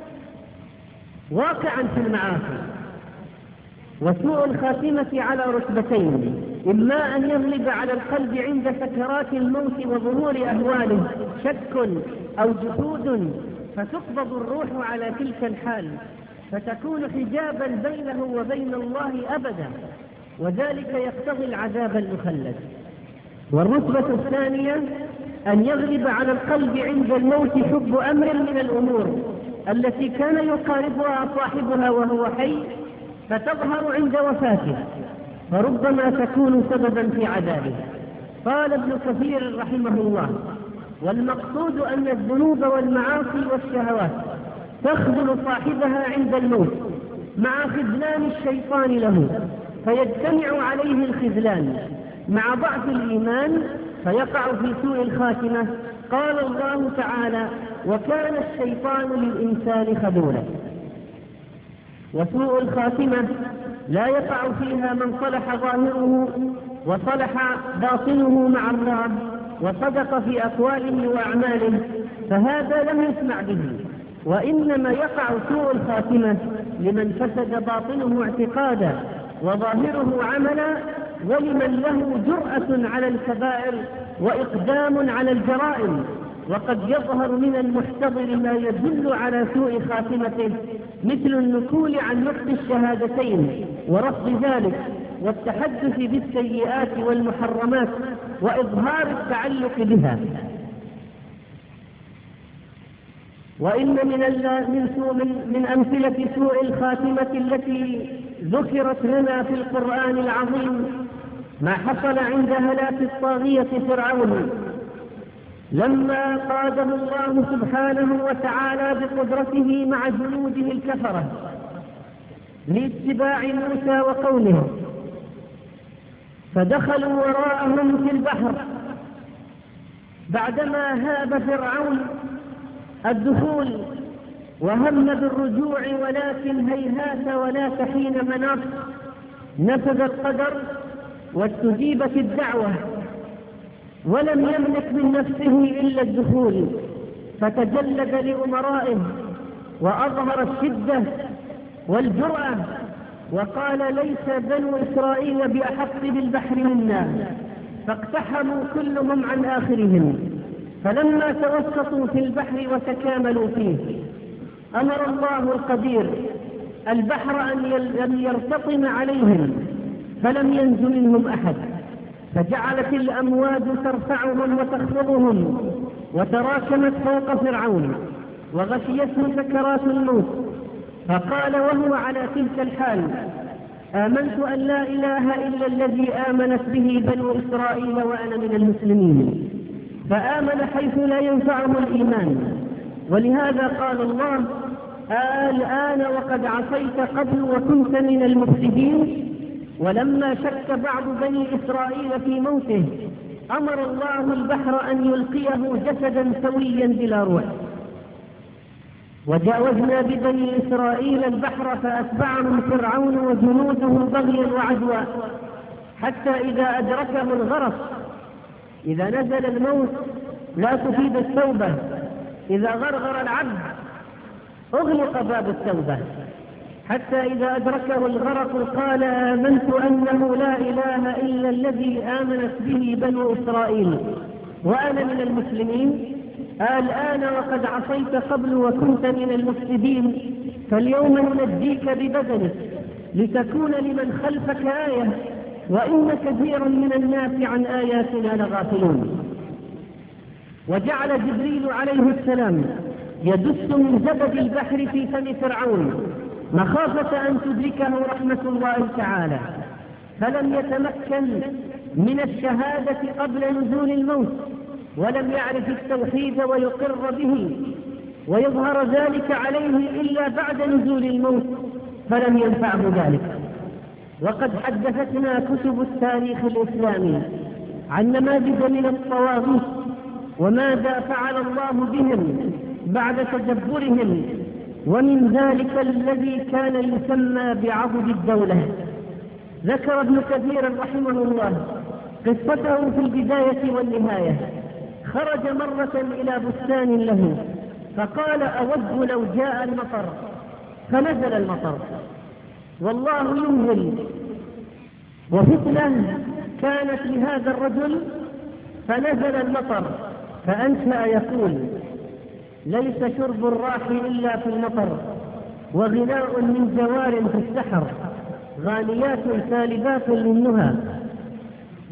واقعا في المعاصي. وسوء الخاتمة على رتبتين: إما أن يغلب على القلب عند سكرات الموت وظهور أهواله شك أو جحود، فتقبض الروح على تلك الحال فتكون حجابا بينه وبين الله أبدا، وذلك يقتضي العذاب المخلد. والرتبة الثانية أن يغلب على القلب عند الموت حب أمر من الأمور التي كان يقاربها صاحبها وهو حي، فتظهر عند وفاته، فربما تكون سببا في عذابه. قال ابن كثير رحمه الله: والمقصود أن الذنوب والمعاصي والشهوات تخذل صاحبها عند الموت مع خذلان الشيطان له، فيجتمع عليه الخذلان مع ضعف الإيمان فيقع في سوء الخاتمة. قال الله تعالى: وكان الشيطان للإنسان خذولا. وسوء الخاتمة لا يقع فيها من صلح ظاهره وصلح باطنه مع الله وصدق في أقواله وأعماله، فهذا لم يسمع به، وإنما يقع سوء الخاتمة لمن فسد باطنه اعتقادا وظاهره عملا، ولمن له جرأة على الكبائر وإقدام على الجرائم. وقد يظهر من المحتضر ما يدل على سوء خاتمته، مثل النكول عن نطق الشهادتين ورفض ذلك، والتحدث بالسيئات والمحرمات، وإظهار التعلق بها. وإن من أمثلة سوء الخاتمة التي ذكرت لنا في القرآن العظيم ما حصل عند هلاك الطاغية فرعون، لما قاده الله سبحانه وتعالى بقدرته مع جنوده الكفرة لاتباع موسى وقومه، فدخلوا وراءهم في البحر بعدما هاب فرعون الدخول وهم بالرجوع، ولكن هيهات ولا حين مناص، نفذ القدر واستجيبت الدعوة، ولم يملك من نفسه إلا الدخول، فتجلد لأمرائه وأظهر الشدة والجرأة، وقال: ليس بنو إسرائيل بأحق بالبحر منا، فاقتحموا كلهم عن آخرهم. فلما توسطوا في البحر وتكاملوا فيه، أمر الله القدير البحر أن يرتطم عليهم، فلم ينج منهم أحد، فجعلت الأمواج ترفعهم وتخفضهم، وتراكمت فوق فرعون وغشيته سكرات الموت، فقال وهو على تلك الحال: آمنت أن لا إله إلا الذي آمنت به بنو إسرائيل وأنا من المسلمين. فآمن حيث لا ينفعه الإيمان، ولهذا قال الله: الآن وقد عصيت قبل وكنت من المفسدين. ولما شك بعض بني إسرائيل في موته، أمر الله البحر أن يلقيه جسدا سويا بلا روح. وجاوزنا ببني إسرائيل البحر فأتبعهم فرعون وجنوده بغيا وعدوا، حتى إذا أدركه الغرق، إذا نزل الموت لا تفيد التوبة، إذا غرغر العبد أغلق باب التوبة، حتى إذا أدركه الغرق قال: آمنت أنه لا إله إلا الذي آمنت به بنو إسرائيل وأنا من المسلمين. الآن وقد عصيت قبل وكنت من المفسدين، فاليوم ننجيك ببدنك لتكون لمن خلفك آية، وإن كثيرا من الناس عن آياتنا لغافلون. وجعل جبريل عليه السلام يدس من زبد البحر في فم فرعون مخافة أن تدركه رحمة الله تعالى، فلم يتمكن من الشهادة قبل نزول الموت، ولم يعرف التوحيد ويقر به ويظهر ذلك عليه إلا بعد نزول الموت، فلم ينفعه ذلك. وقد حدثتنا كتب التاريخ الإسلامي عن نماذج من الطواغيت وماذا فعل الله بهم بعد تدبرهم، ومن ذلك الذي كان يسمى بعضد الدولة. ذكر ابن كثير رحمه الله قصته في البداية والنهاية. خرج مرة إلى بستان له فقال: أود لو جاء المطر، فنزل المطر والله ينزل. وفتنة كانت لهذا الرجل فنزل المطر، فأنشأ يقول: ليس شرب الراح إلا في المطر، وغناء من جوار في السحر، غانيات سالبات للنهى.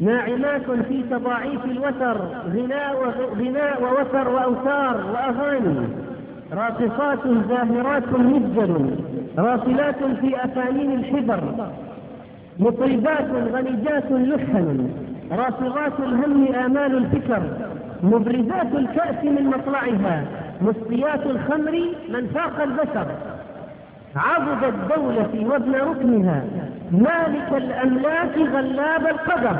ناعمات في تضاعيف الوتر، غناء ووتر وأوتار وأغاني، راقصات زاهرات مزجل، راسلات في أفانين الحبر، مطربات غنيجات لحن، رافضات الهم آمال الفكر، مبرزات الكأس من مطلعها، مسقيات الخمر من فاق البشر، عضد الدولة وابن ركنها، مالك الأملاك غلاب القدر.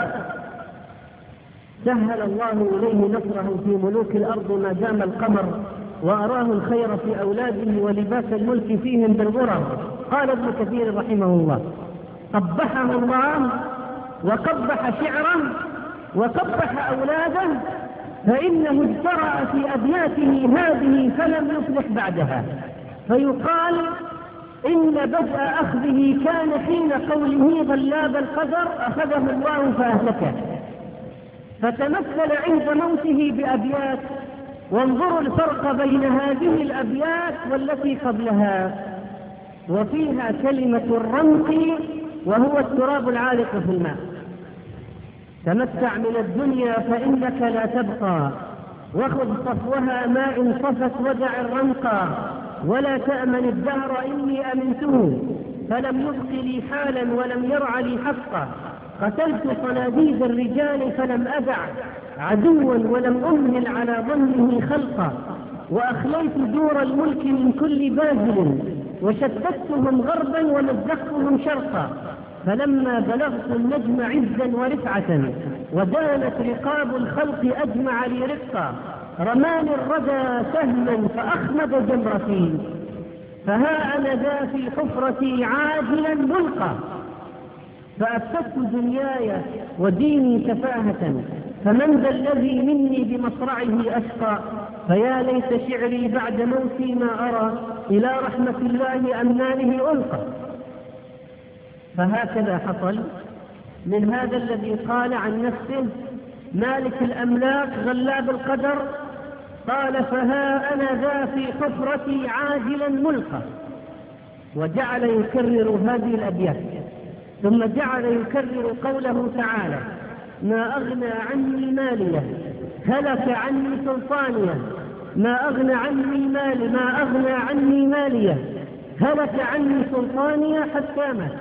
سهل الله إليه نصره في ملوك الأرض ما دام القمر، وأراه الخير في أولاده ولباس الملك فيهم بالغرر. قال ابن كثير رحمه الله: قبحه الله وقبح شعره وقبح أولاده، فإنه اجترأ في أبياته هذه فلم يفلح بعدها. فيقال إن بدء أخذه كان حين قوله غلاب القدر أخذه الله فأهلكه، فتمثل عند موته بأبيات. وانظروا الفرق بين هذه الأبيات والتي قبلها، وفيها كلمة الرمق وهو التراب العالق في الماء: تمتع من الدنيا فإنك لا تبقى، وخذ صفوها ما إن صفت ودع الرمق، ولا تأمن الدهر إني أمنته، فلم يبق لي حالا ولم يرع لي حقا، قتلت صناديد الرجال فلم أدع عدوا ولم أمهل على ظنه خلقا، وأخليت دور الملك من كل باذل، وشتتهم غربا ومزقتهم شرقا، فلما بلغت النجم عزا ورفعة ودانت رقاب الخلق أجمع لي رقا، رماني الردى سهما فأخمد جمرتي، فها أنا ذا في حفرتي عاجلا ملقى، فأفسدت دنياي وديني سفاهة، فمن ذا الذي مني بمصرعه أشقى، فيا ليت شعري بعد موتي ما أرى إلى رحمة الله أمنانه ألقى. فهكذا حصل من هذا الذي قال عن نفسه مالك الأملاك غلاب القدر، قال: فها أنا ذا في حفرتي عاجلا ملقى، وجعل يكرر هذه الأبيات. ثم جعل يكرر قوله تعالى: ما أغنى عني ماليه، هلك عني سلطانيه، ما أغنى عني ماليه، هلك عني سلطانيه، حتى مات.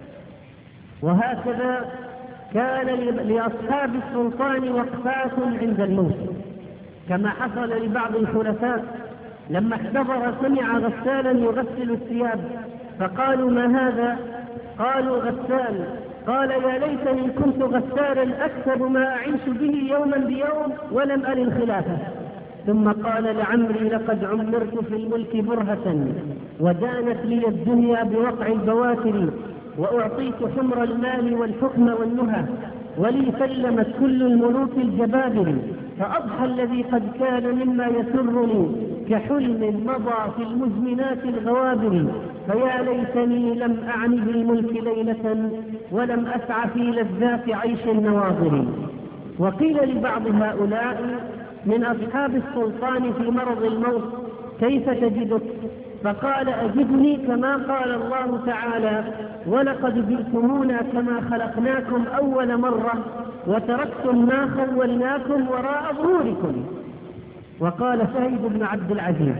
وهكذا كان لأصحاب السلطان وقفات عند الموت، كما حصل لبعض الخلفاء لما احتضر سمع غسالا يغسل الثياب، فقالوا: ما هذا؟ قالوا: غسال. قال: يا ليتني كنت غسالا أكسب ما أعيش به يوما بيوم ولم أل الخلافة. ثم قال: لعمري لقد عمرت في الملك برهة، ودانت لي الدنيا بوقع البواتر، وأعطيت حمر المال والحكم والنهى، ولي سلمت كل الملوك الجبابر، فأضحى الذي قد كان مما يسرني كحلم مضى في المزمنات الغوابر، فيا ليتني لم أعني بالملك ليلة ولم أسع في لذات عيش النواظر. وقيل لبعض هؤلاء من أصحاب السلطان في مرض الموت: كيف تجدك؟ فقال: أجدني كما قال الله تعالى: ولقد جئتمونا كما خلقناكم أول مرة وتركتم ما خولناكم وراء ظهوركم. وقال سعيد بن عبد العزيز: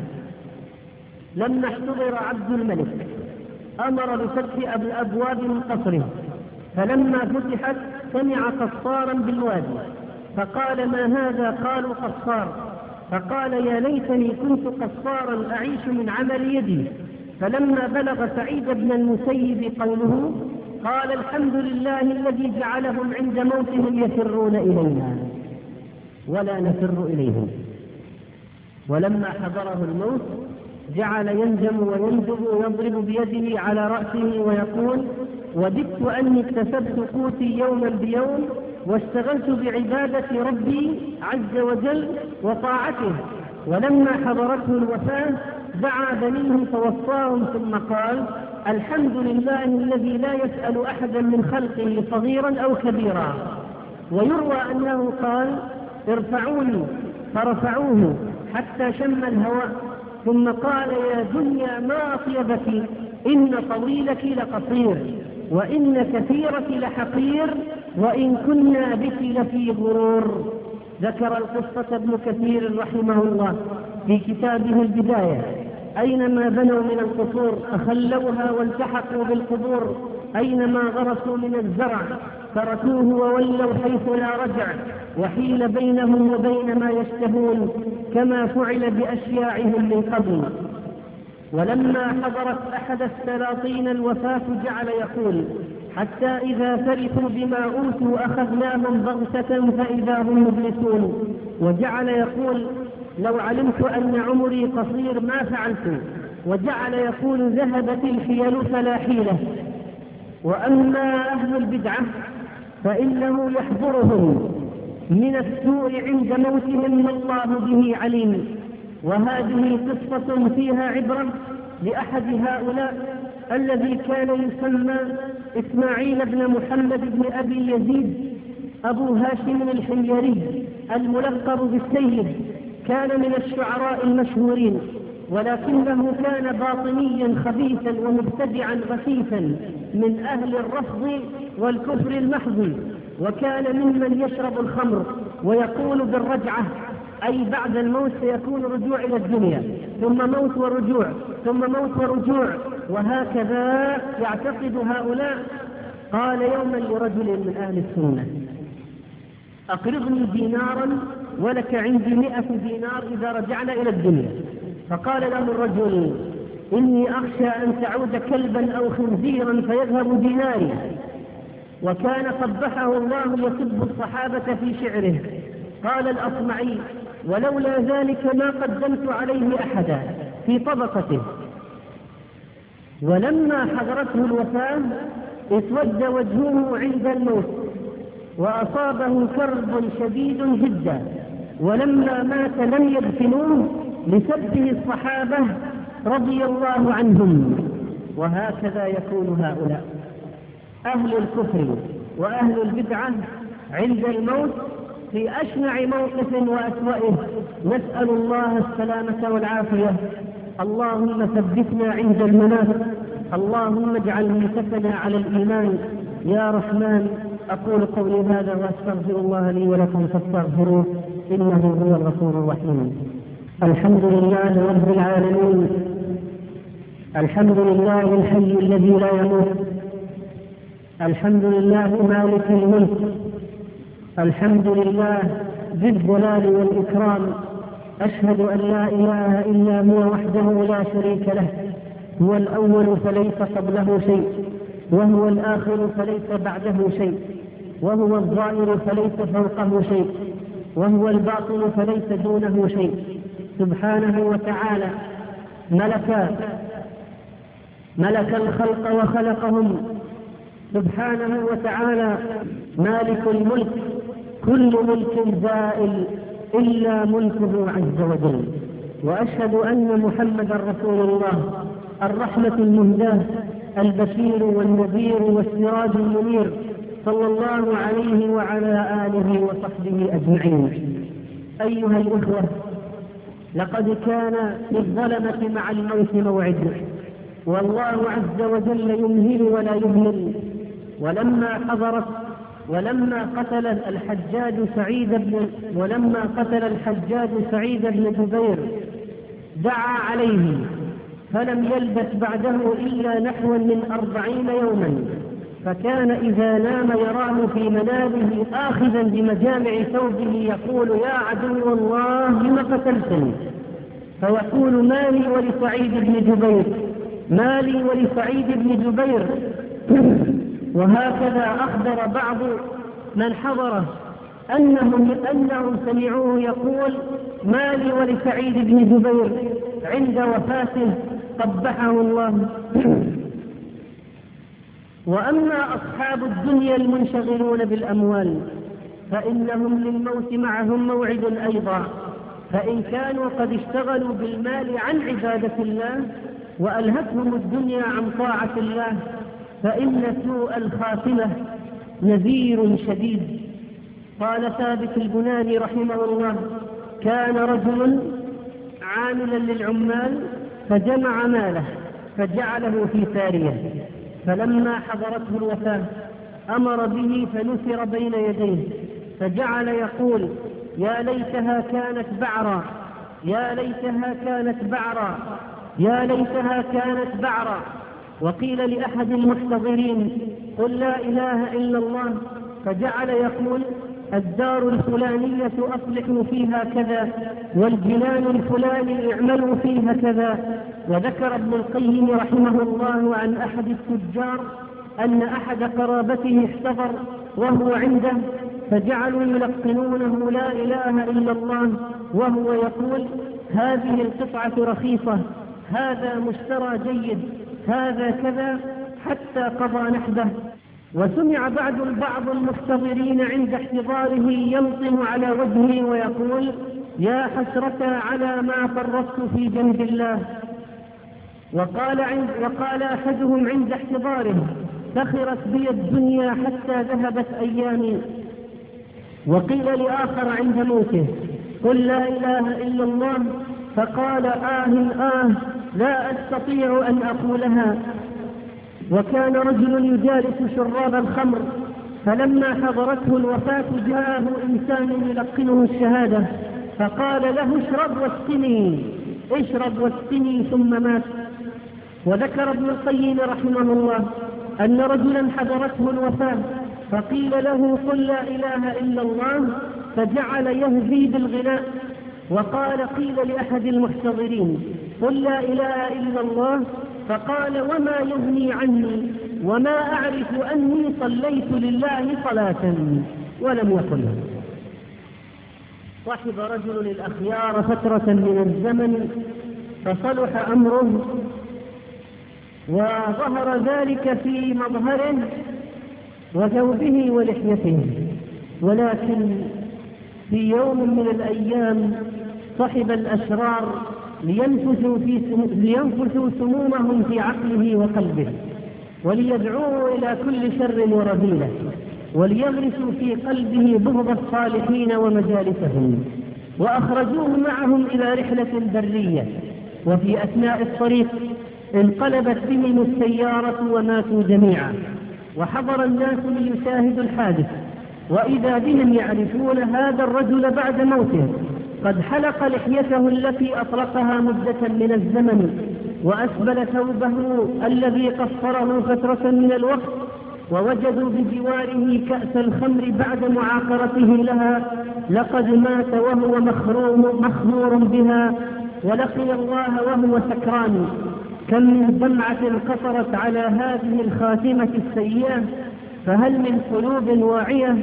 لما احتضر عبد الملك أمر بفتح الأبواب من قصره، فلما فتحت سمع قصارا بالوادي، فقال: ما هذا؟ قالوا: قصار. فقال: يا ليتني كنت قصارا أعيش من عمل يدي. فلما بلغ سعيد بن المسيب قوله قال: الحمد لله الذي جعلهم عند موتهم يفرون إلينا ولا نفر إليهم. ولما حضره الموت جعل يندم ويندب ويضرب بيده على رأسه ويقول: وددت أني اكتسبت قوتي يوما بيوم واشتغلت بعبادة ربي عز وجل وطاعته. ولما حضرته الوفاة دعا بنيه فوصاهم، ثم قال: الحمد لله الذي لا يسأل أحدا من خلقه صغيرا أو كبيرا. ويروى أنه قال: ارفعوني، فرفعوه حتى شم الهواء، ثم قال: يا دنيا ما أطيبك، إن طويلك لقصير وإن كثيرك لحقير، وإن كنا بك لفي غرور. ذكر القصة ابن كثير رحمه الله في كتابه البداية: أينما بنوا من القصور أخلوها والتحقوا بالقبور، أينما غرسوا من الزرع تركوه وولوا حيث لا رجع، وحيل بينهم وبين ما يشتهون كما فعل بأشياعهم من قبل. ولما حضرت أحد السلاطين الوفاة جعل يقول: حتى إذا فرحوا بما أوتوا أخذناهم بغتة فإذا هم مبلسون. وجعل يقول: لو علمت أن عمري قصير ما فعلت. وجعل يقول: ذهبت الحيل فلا حيلة. وأما أهل البدعة فإنه يحضرهم من السوء عند موتهم ما الله به عليم. وهذه قصة فيها عبرة لأحد هؤلاء الذي كان يسمى إسماعيل بن محمد بن أبي يزيد أبو هاشم الحميري الملقب بالسيد. كان من الشعراء المشهورين، ولكنه كان باطنيا خبيثا ومبتدعا غثيثا من أهل الرفض والكفر المحض. وكان ممن يشرب الخمر ويقول بالرجعة، أي بعد الموت سيكون رجوع إلى الدنيا، ثم موت ورجوع، ثم موت ورجوع، وهكذا يعتقد هؤلاء. قال يوما لرجل من أهل السنة: أقرضني دينارا ولك عندي 100 دينار إذا رجعنا إلى الدنيا. فقال له الرجل: إني أخشى أن تعود كلبا أو خنزيرا فيذهب ديناري. وكان قبحه الله يسب الصحابة في شعره. قال الأصمعي: ولولا ذلك ما قدمت عليه أحدا في طبقته. ولما حضرته الوفاة اسود وجهه عند الموت وأصابه كرب شديد جدا، ولما مات لم يدفنوه لسبه الصحابة رضي الله عنهم. وهكذا يكون هؤلاء أهل الكفر وأهل البدعة عند الموت في أشنع موقف وأسوأه. نسأل الله السلامة والعافية. اللهم ثبتنا عند الممات، اللهم اجعل ميتتنا على الإيمان يا رحمن. أقول قولي هذا وأستغفر الله لي ولكم فاستغفروه إنه هو الغفور الرحيم. الحمد لله رب العالمين، الحمد لله الحي الذي لا يموت، الحمد لله مالك الملك، الحمد لله ذي الجلال والإكرام. أشهد أن لا إله إلا هو وحده لا شريك له، هو الأول فليس قبله شيء، وهو الآخر فليس بعده شيء، وهو الظاهر فليس فوقه شيء، وهو الباطن فليس دونه شيء. سبحانه وتعالى ملك الخلق وخلقهم. سبحانه وتعالى مالك الملك، كل ملك زائل إلا ملكه عز وجل. وأشهد أن محمدا رسول الله، الرحمة المهداة، البشير والنذير والسراج المنير، صلى الله عليه وعلى آله وصحبه أجمعين. أيها الإخوة، لقد كان للظلمة مع الموت موعد، والله عز وجل يمهل ولا يهمل. ولما قتل الحجاج سعيد بن جبير دعا عليه، فلم يلبث بعده إلا نحو من 40 يوما، فكان إذا نام يراه في منامه آخذا بمجامع ثوبه يقول: يا عدو الله لم قتلتني؟ فيقول: مالي ولسعيد بن جبير، مالي ولسعيد بن جبير. وهكذا أخبر بعض من حضره أنهم سمعوه يقول: مالي ولسعيد بن جبير عند وفاته قبحه الله. وأما أصحاب الدنيا المنشغلون بالأموال فإنهم للموت معهم موعد أيضا، فإن كانوا قد اشتغلوا بالمال عن عبادة الله وألهتهم الدنيا عن طاعة الله فإن سوء الخاتمة نذير شديد. قال ثابت البناني رحمه الله: كان رجل عاملا للعمال فجمع ماله فجعله في سارية، فلما حضرته الوفاة أمر به فنثر بين يديه، فجعل يقول: يا ليتها كانت بعرا، يا ليتها كانت بعرا، يا ليتها كانت بعرا. وقيل لأحد المحتضرين: قل لا إله إلا الله، فجعل يقول: الدار الفلانية أصلحوا فيها كذا، والجنان الفلاني اعملوا فيها كذا. وذكر ابن القيم رحمه الله عن أحد التجار أن أحد قرابته احتضر وهو عنده، فجعلوا يلقنونه لا إله إلا الله وهو يقول: هذه القطعة رخيصة، هذا مشترى جيد، هذا كذا، حتى قضى نحبه. وسمع بعض المحتضرين عند احتضاره يلطم على وجهه ويقول: يا حسرة على ما فرطت في جنب الله. وقال أحدهم عند احتضاره: سخرت بي الدنيا حتى ذهبت أيامي. وقيل لآخر عند موته: قل لا إله إلا الله، فقال: لا أستطيع أن أقولها. وكان رجل يجالس شراب الخمر، فلما حضرته الوفاة جاءه إنسان يلقنه الشهادة، فقال له: اشرب واسقني، ثم مات. وذكر ابن القيم رحمه الله أن رجلا حضرته الوفاة، فقيل له: قل لا إله إلا الله، فجعل يهزي بالغناء. قيل لأحد المحتضرين: قل لا إله إلا الله، فقال: وما يغني عني، وما أعرف أني صليت لله صلاة، ولم يقلها. صحب رجل الأخيار فترة من الزمن، فصلح أمره، وظهر ذلك في مظهره وثوبه ولحيته. ولكن في يوم من الأيام صحب الأشرار لينفثوا سمومهم في عقله وقلبه، وليدعوه إلى كل شر ورذيلة، وليغرسوا في قلبه بغض الصالحين ومجالسهم. وأخرجوه معهم إلى رحلة برية، وفي أثناء الطريق انقلبت بهم السيارة وماتوا جميعا. وحضر الناس ليشاهدوا الحادث، وإذا بهم يعرفون هذا الرجل بعد موته قد حلق لحيته التي أطلقها مدة من الزمن، وأسبل ثوبه الذي قصره فترة من الوقت، ووجدوا بجواره كأس الخمر بعد معاقرته لها. لقد مات وهو مخمور بها، ولقي الله وهو سكران. كم من دمعة قطرت على هذه الخاتمة السيئة، فهل من قلوب واعية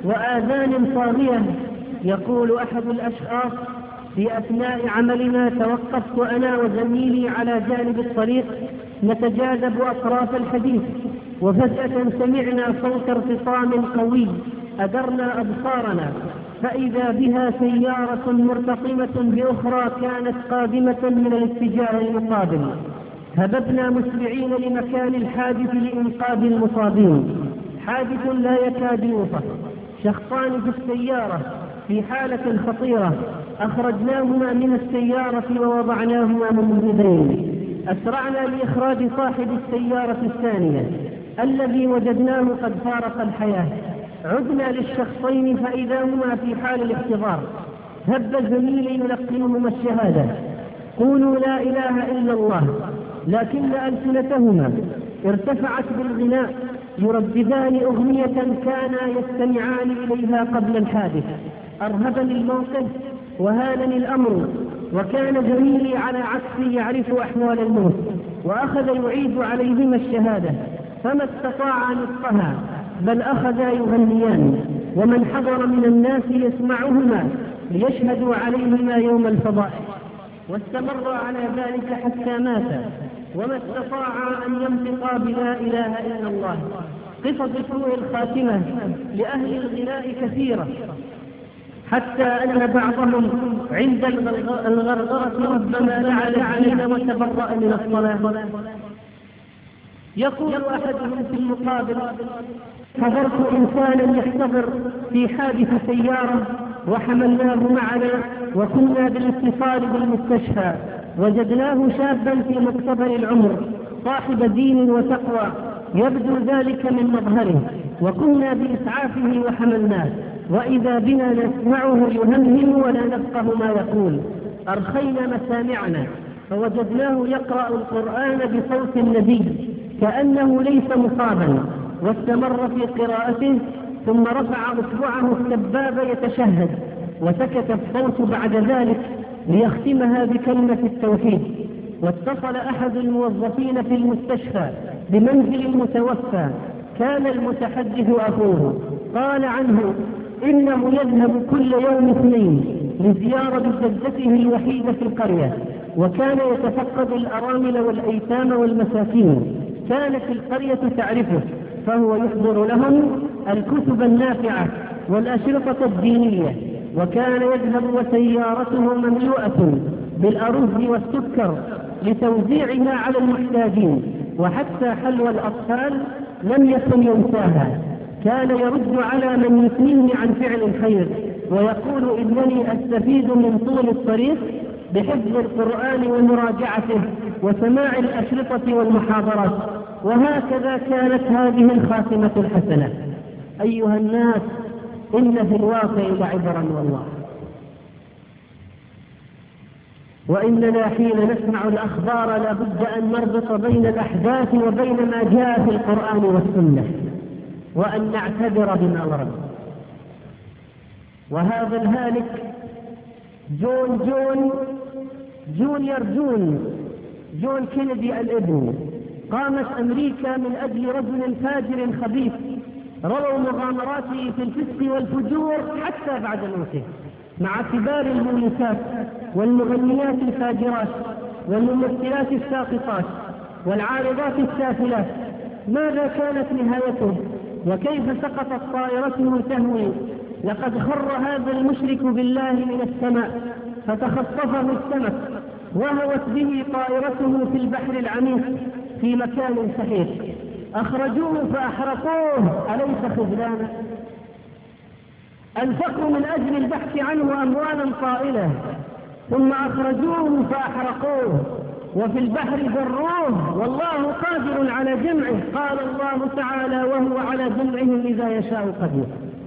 وآذان صاغية. يقول أحد الأشخاص: في أثناء عملنا توقفت أنا وزميلي على جانب الطريق نتجاذب أطراف الحديث، وفجأة سمعنا صوت ارتطام قوي، أدرنا أبصارنا فإذا بها سيارة مرتطمة بأخرى كانت قادمة من الاتجاه المقابل. هببنا مسرعين لمكان الحادث لإنقاذ المصابين. حادث لا يكاد يوصف، شخصان في السيارة في حالة خطيرة، أخرجناهما من السيارة ووضعناهما ممرضين. أسرعنا لإخراج صاحب السيارة الثانية الذي وجدناه قد فارق الحياة. عدنا للشخصين فإذا هما في حال الاحتضار. هب زميلي يلقنهما الشهادة: قولوا لا إله إلا الله، لكن ألسنتهما ارتفعت بالغناء يرددان أغنية كانا يستمعان إليها قبل الحادث. أرهبني الموقف وهانني الأمر، وكان زميلي على عكسي يعرف أحوال الموت، وأخذ يعيد عليهما الشهادة، فما استطاع نطقها، بل أخذا يغنيان، ومن حضر من الناس يسمعهما ليشهدوا عليهما يوم الفضائح. واستمر على ذلك حتى مات، وما استطاع أن ينطقا بلا إله إلا الله. قصص سوء الخاتمة لأهل الغناء كثيرة، حتى أن بعضهم عند الغرغرة ربما لعن الدين وتبرأ من الصلاة. يقول أحدهم في المقابل: حضرت إنسانا يحتضر في حادث سيارة وحملناه معنا وكنا بالاتصال بالمستشفى، وجدناه شابا في مقتبل العمر صاحب دين وتقوى، يبدو ذلك من مظهره، وقمنا بإسعافه وحملناه، وإذا بنا نسمعه يهمهم ولا نفقه ما يقول. أرخينا مسامعنا فوجدناه يقرأ القرآن بصوت النبي كأنه ليس مصابا، واستمر في قراءته، ثم رفع أصبعه السبابة يتشهد، وسكت الصوت بعد ذلك ليختمها بكلمة التوحيد. واتصل أحد الموظفين في المستشفى بمنزل المتوفى، كان المتحدث أخوه، قال عنه إنه يذهب كل يوم اثنين لزيارة جدته الوحيدة في القرية، وكان يتفقد الأرامل والأيتام والمساكين. كانت القرية تعرفه، فهو يحضر لهم الكتب النافعة والأشرطة الدينية، وكان يذهب وسيارته مملوءة بالأرز والسكر لتوزيعها على المحتاجين، وحتى حلوى الأطفال لم يكن ينساها. كان يرد على من يثنيه عن فعل الخير ويقول إنني أستفيد من طول الطريق بحفظ القرآن ومراجعته وسماع الأشرطة والمحاضرات. وهكذا كانت هذه الخاتمة الحسنة. أيها الناس، إن في الواقع لعبرا والله، وإننا حين نسمع الأخبار لابد أن نربط بين الأحداث وبين ما جاء في القرآن والسنة، وأن نعتبر بما ورد. وهذا الهالك جون كينيدي الابن، قامت أمريكا من أجل رجل فاجر خبيث رووا مغامراته في الفسق والفجور حتى بعد موته، مع كبار المؤلفات والمغنيات الفاجرات والممثلات الساقطات والعارضات السافلات. ماذا كانت نهايته؟ وكيف سقطت طائرته تهوي؟ لقد خر هذا المشرك بالله من السماء فتخطفه السمك، وهوت به طائرته في البحر العميق في مكان سحيق. أخرجوه فأحرقوه، أليس خذلانا؟ أنفقوا من أجل البحث عنه أموالا طائلة، ثم أخرجوه فأحرقوه، وفي البحر ذروه، والله قادر على جمعه. قال الله تعالى وهو على جمعه إذا يشاء قدير.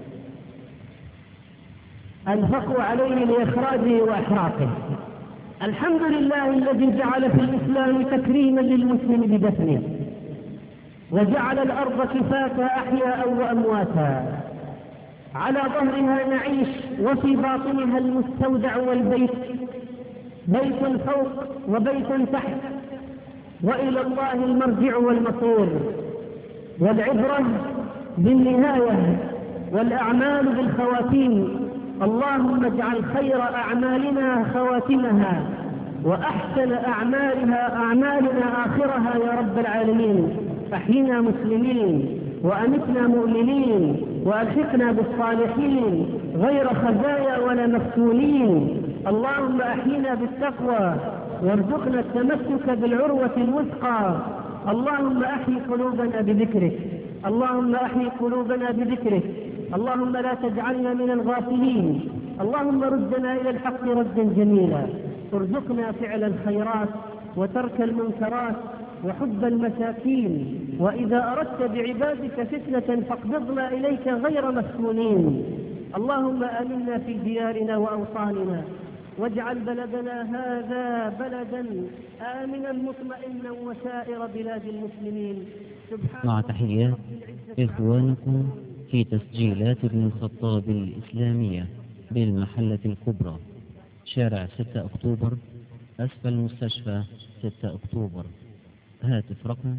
أنفقوا عليه لإخراجه وإحراقه. الحمد لله الذي جعل في الإسلام تكريما للمسلم بدفنه، وجعل الأرض كفاتا أحياء وأمواتا، على ظهرها نعيش وفي باطنها المستودع والبيت، بيت فوق وبيت تحت، وإلى الله المرجع والمصير. والعبرة بالنهاية والأعمال بالخواتيم. اللهم اجعل خير أعمالنا خواتمها، وأحسن أعمالنا آخرها يا رب العالمين. أحينا مسلمين وأمتنا مؤمنين، وألحقنا بالصالحين غير خزايا ولا مفتونين. اللهم أحينا بالتقوى وارزقنا التمسك بالعروة الوثقى. اللهم أحي قلوبنا بذكرك، اللهم أحي قلوبنا بذكرك، اللهم لا تجعلنا من الغافلين. اللهم ردنا إلى الحق ردا جميلا، ارزقنا فعل الخيرات وترك المنكرات وحب المساكين. وإذا أردت بعبادك فتنة فاقبضنا إليك غير مفتونين. اللهم آمنا في ديارنا وأوطاننا، واجعل بلدنا هذا بلدا آمنا مطمئنا وسائر بلاد المسلمين. مع تحيات إخوانكم في تسجيلات ابن الخطاب الإسلامية بالمحلة الكبرى، شارع 6 أكتوبر، أسفل مستشفى 6 أكتوبر. هاتف رقم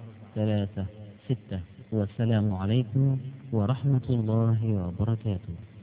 012-318-34336. والسلام عليكم ورحمة الله وبركاته.